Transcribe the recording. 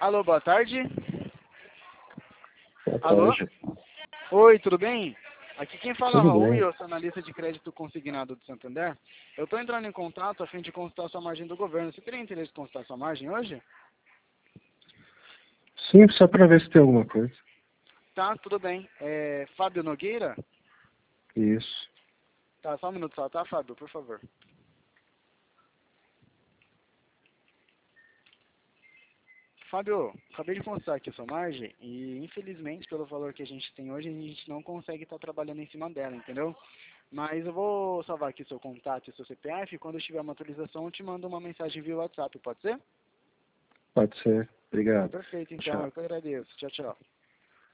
Alô, boa tarde. Boa Alô? tarde. Oi, tudo bem? Aqui quem fala é o Tudo Raul e bem. eu sou analista de crédito consignado do Santander. Eu estou entrando em contato a fim de consultar sua margem do governo. Você teria interesse em consultar sua margem hoje? Sim, só para ver se tem alguma coisa. Tá, tudo bem. Fábio Nogueira? Isso. Tá, só um minuto só, tá, Fábio, por favor. Fábio, acabei de consultar aqui a sua margem e, infelizmente, pelo valor que a gente tem hoje, a gente não consegue estar trabalhando em cima dela, entendeu? Mas eu vou salvar aqui seu contato e seu CPF e quando eu tiver uma atualização eu te mando uma mensagem via WhatsApp, pode ser? Pode ser. Tá, Obrigado. perfeito, então. Tchau. Eu que agradeço. Tchau, tchau.